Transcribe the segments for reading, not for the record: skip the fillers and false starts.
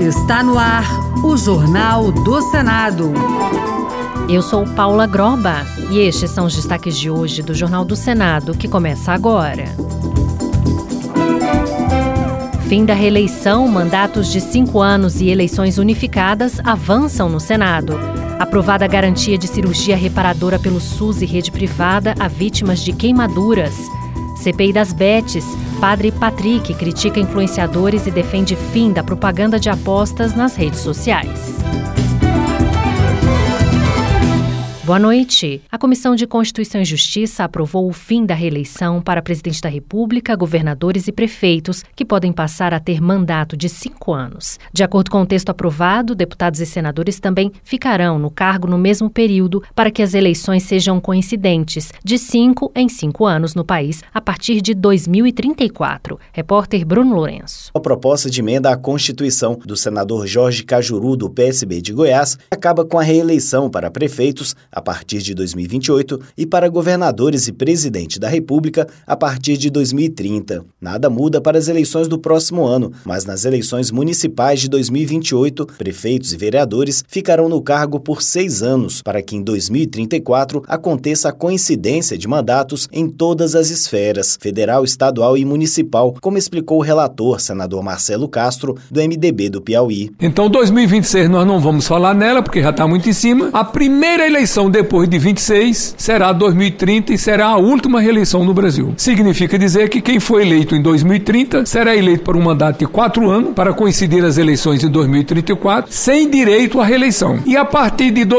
Está no ar o Jornal do Senado. Eu sou Paula Groba e estes são os destaques de hoje do Jornal do Senado, que começa agora. Fim da reeleição, mandatos de 5 anos e eleições unificadas avançam no Senado. Aprovada a garantia de cirurgia reparadora pelo SUS e rede privada a vítimas de queimaduras. CPI das Betes, Padre Patrick critica influenciadores e defende fim da propaganda de apostas nas redes sociais. Boa noite. A Comissão de Constituição e Justiça aprovou o fim da reeleição para presidente da República, governadores e prefeitos, que podem passar a ter mandato de 5 anos. De acordo com o texto aprovado, deputados e senadores também ficarão no cargo no mesmo período para que as eleições sejam coincidentes, de 5 em 5 anos no país, a partir de 2034. Repórter Bruno Lourenço. A proposta de emenda à Constituição do senador Jorge Cajuru, do PSB de Goiás, acaba com a reeleição para prefeitos a partir de 2028 e para governadores e presidente da República a partir de 2030. Nada muda para as eleições do próximo ano, mas nas eleições municipais de 2028, prefeitos e vereadores ficarão no cargo por 6 anos, para que em 2034 aconteça a coincidência de mandatos em todas as esferas, federal, estadual e municipal, como explicou o relator, senador Marcelo Castro, do MDB do Piauí. Então 2026 nós não vamos falar nela, porque já está muito em cima. A primeira eleição depois de 26 será 2030 e será a última reeleição no Brasil. Significa dizer que quem foi eleito em 2030 será eleito por um mandato de 4 anos para coincidir as eleições em 2034, sem direito à reeleição. E a partir de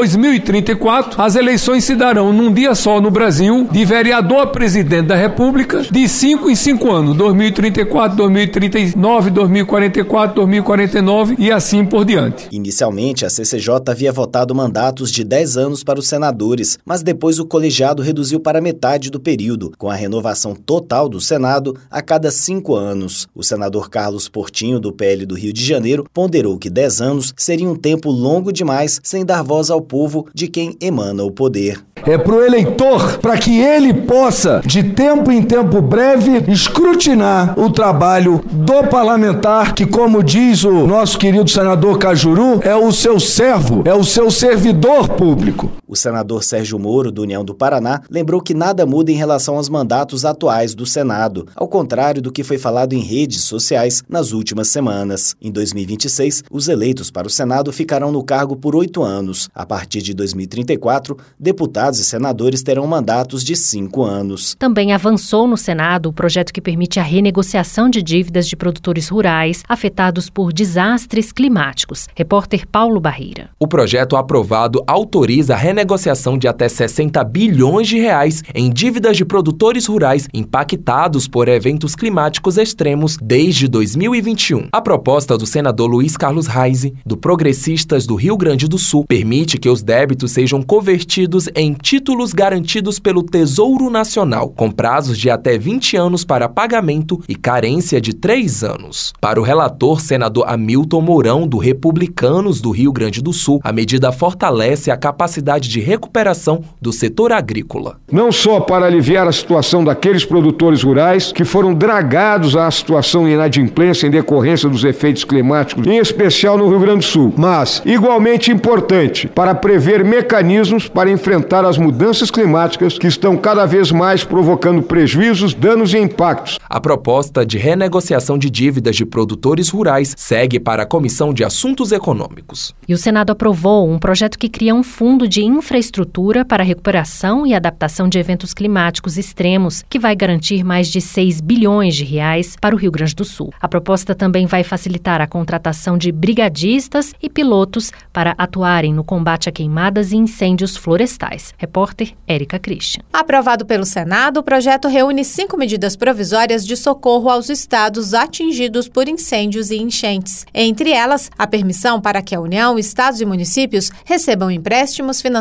2034, as eleições se darão num dia só no Brasil, de vereador a presidente da República, de 5 em 5 anos, 2034, 2039, 2044, 2049 e assim por diante. Inicialmente, a CCJ havia votado mandatos de 10 anos para os senadores, mas depois o colegiado reduziu para metade do período, com a renovação total do Senado a cada 5 anos. O senador Carlos Portinho, do PL do Rio de Janeiro, ponderou que 10 anos seria um tempo longo demais sem dar voz ao povo de quem emana o poder. É para o eleitor, para que ele possa, de tempo em tempo breve, escrutinar o trabalho do parlamentar, que, como diz o nosso querido senador Cajuru, é o seu servo, é o seu servidor público. O senador Sérgio Moro, do União do Paraná, lembrou que nada muda em relação aos mandatos atuais do Senado, ao contrário do que foi falado em redes sociais nas últimas semanas. Em 2026, os eleitos para o Senado ficarão no cargo por 8 anos. A partir de 2034, deputados e senadores terão mandatos de 5 anos. Também avançou no Senado o projeto que permite a renegociação de dívidas de produtores rurais afetados por desastres climáticos. Repórter Paulo Barreira. O projeto aprovado autoriza a renegociação de até 60 bilhões de reais em dívidas de produtores rurais impactados por eventos climáticos extremos desde 2021. A proposta do senador Luiz Carlos Reis, do Progressistas do Rio Grande do Sul, permite que os débitos sejam convertidos em títulos garantidos pelo Tesouro Nacional, com prazos de até 20 anos para pagamento e carência de 3 anos. Para o relator, senador Hamilton Mourão, do Republicanos do Rio Grande do Sul, a medida fortalece a capacidade de recuperação do setor agrícola. Não só para aliviar a situação daqueles produtores rurais que foram dragados à situação de inadimplência em decorrência dos efeitos climáticos, em especial no Rio Grande do Sul, mas igualmente importante para prever mecanismos para enfrentar as mudanças climáticas que estão cada vez mais provocando prejuízos, danos e impactos. A proposta de renegociação de dívidas de produtores rurais segue para a Comissão de Assuntos Econômicos. E o Senado aprovou um projeto que cria um fundo de infraestrutura para a recuperação e adaptação de eventos climáticos extremos, que vai garantir mais de 6 bilhões de reais para o Rio Grande do Sul. A proposta também vai facilitar a contratação de brigadistas e pilotos para atuarem no combate a queimadas e incêndios florestais. Repórter Érica Christian. Aprovado pelo Senado, o projeto reúne 5 medidas provisórias de socorro aos estados atingidos por incêndios e enchentes. Entre elas, a permissão para que a União, estados e municípios recebam empréstimos financeiros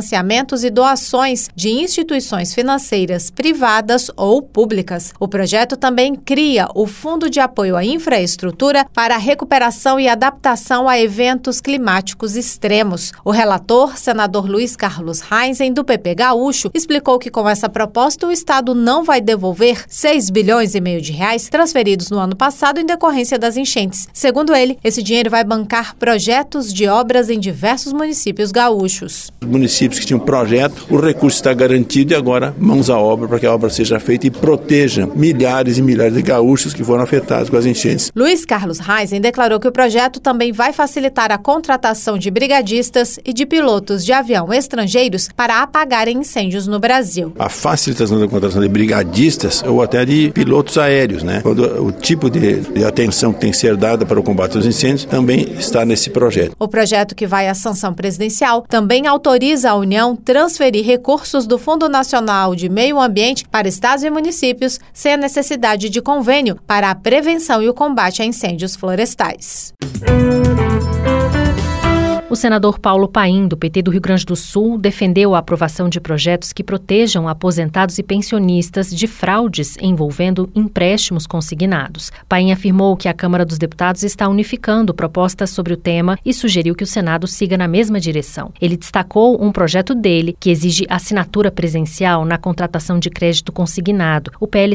financiamentos e doações de instituições financeiras privadas ou públicas. O projeto também cria o Fundo de Apoio à Infraestrutura para a recuperação e adaptação a eventos climáticos extremos. O relator, senador Luiz Carlos Reisen, do PP Gaúcho, explicou que com essa proposta o Estado não vai devolver 6,5 bilhões de reais transferidos no ano passado em decorrência das enchentes. Segundo ele, esse dinheiro vai bancar projetos de obras em diversos municípios gaúchos. Os municípios que tinham projeto, o recurso está garantido e agora mãos à obra para que a obra seja feita e proteja milhares e milhares de gaúchos que foram afetados com as enchentes. Luiz Carlos Reisen declarou que o projeto também vai facilitar a contratação de brigadistas e de pilotos de avião estrangeiros para apagarem incêndios no Brasil. A facilitação da contratação de brigadistas ou até de pilotos aéreos, Quando o tipo de atenção que tem que ser dada para o combate aos incêndios também está nesse projeto. O projeto, que vai à sanção presidencial, também autoriza a União transferir recursos do Fundo Nacional de Meio Ambiente para estados e municípios sem a necessidade de convênio para a prevenção e o combate a incêndios florestais. O senador Paulo Paim, do PT do Rio Grande do Sul, defendeu a aprovação de projetos que protejam aposentados e pensionistas de fraudes envolvendo empréstimos consignados. Paim afirmou que a Câmara dos Deputados está unificando propostas sobre o tema e sugeriu que o Senado siga na mesma direção. Ele destacou um projeto dele que exige assinatura presencial na contratação de crédito consignado, o PL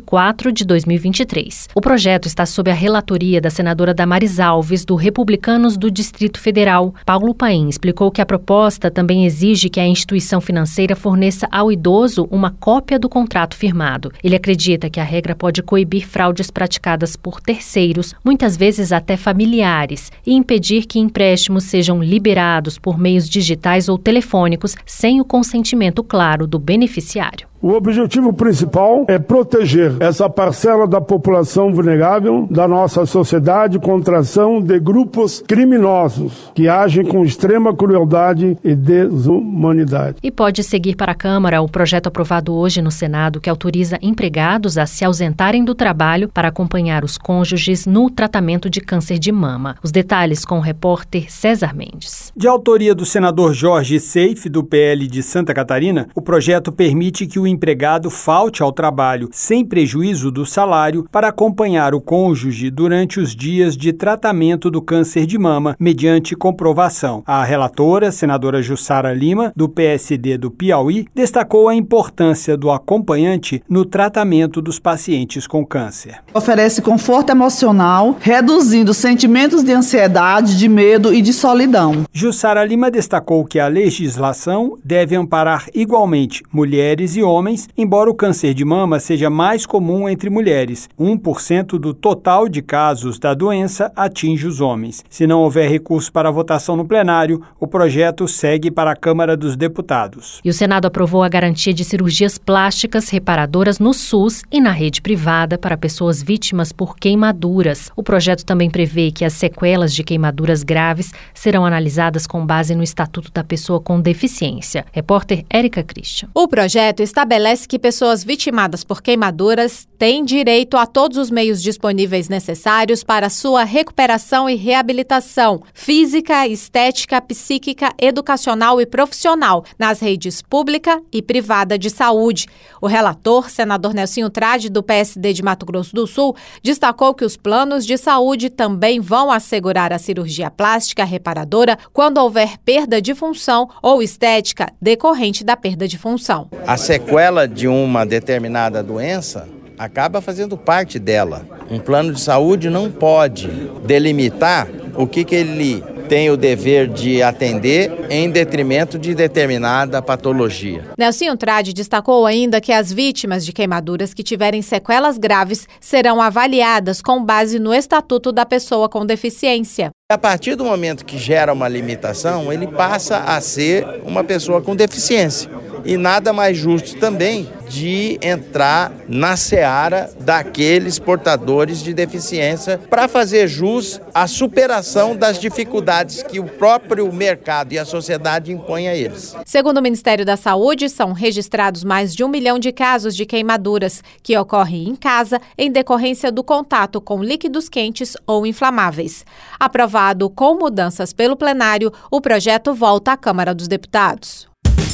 74 de 2023. O projeto está sob a relatoria da senadora Damares Alves, do Republicanos do Distrito Federal. Paulo Paim explicou que a proposta também exige que a instituição financeira forneça ao idoso uma cópia do contrato firmado. Ele acredita que a regra pode coibir fraudes praticadas por terceiros, muitas vezes até familiares, e impedir que empréstimos sejam liberados por meios digitais ou telefônicos sem o consentimento claro do beneficiário. O objetivo principal é proteger essa parcela da população vulnerável da nossa sociedade contra a ação de grupos criminosos que agem com extrema crueldade e desumanidade. E pode seguir para a Câmara o projeto aprovado hoje no Senado que autoriza empregados a se ausentarem do trabalho para acompanhar os cônjuges no tratamento de câncer de mama. Os detalhes com o repórter César Mendes. De autoria do senador Jorge Seife, do PL de Santa Catarina, o projeto permite que o empregado falte ao trabalho sem prejuízo do salário para acompanhar o cônjuge durante os dias de tratamento do câncer de mama, mediante comprovação. A relatora, senadora Jussara Lima, do PSD do Piauí, destacou a importância do acompanhante no tratamento dos pacientes com câncer. Oferece conforto emocional, reduzindo sentimentos de ansiedade, de medo e de solidão. Jussara Lima destacou que a legislação deve amparar igualmente mulheres e homens, embora o câncer de mama seja mais comum entre mulheres. 1% do total de casos da doença atinge os homens. Se não houver recurso para votação no plenário, o projeto segue para a Câmara dos Deputados. E o Senado aprovou a garantia de cirurgias plásticas reparadoras no SUS e na rede privada para pessoas vítimas por queimaduras. O projeto também prevê que as sequelas de queimaduras graves serão analisadas com base no Estatuto da Pessoa com Deficiência. Repórter Érica Christian. O projeto estabelece que pessoas vitimadas por queimaduras têm direito a todos os meios disponíveis necessários para sua recuperação e reabilitação física, estética, psíquica, educacional e profissional nas redes pública e privada de saúde. O relator, senador Nelsinho Trade, do PSD de Mato Grosso do Sul, destacou que os planos de saúde também vão assegurar a cirurgia plástica reparadora quando houver perda de função ou estética decorrente da perda de função. A sequela de uma determinada doença acaba fazendo parte dela. Um plano de saúde não pode delimitar o que ele tem o dever de atender em detrimento de determinada patologia. Nelsinho Trade destacou ainda que as vítimas de queimaduras que tiverem sequelas graves serão avaliadas com base no Estatuto da Pessoa com Deficiência. A partir do momento que gera uma limitação, ele passa a ser uma pessoa com deficiência. E nada mais justo também de entrar na seara daqueles portadores de deficiência para fazer jus à superação das dificuldades que o próprio mercado e a sociedade impõem a eles. Segundo o Ministério da Saúde, são registrados mais de 1 milhão de casos de queimaduras que ocorrem em casa em decorrência do contato com líquidos quentes ou inflamáveis. Aprovado com mudanças pelo plenário, o projeto volta à Câmara dos Deputados.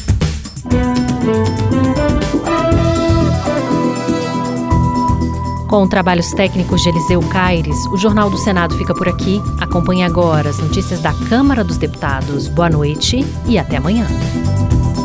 Com trabalhos técnicos de Eliseu Caires, o Jornal do Senado fica por aqui. Acompanhe agora as notícias da Câmara dos Deputados. Boa noite e até amanhã.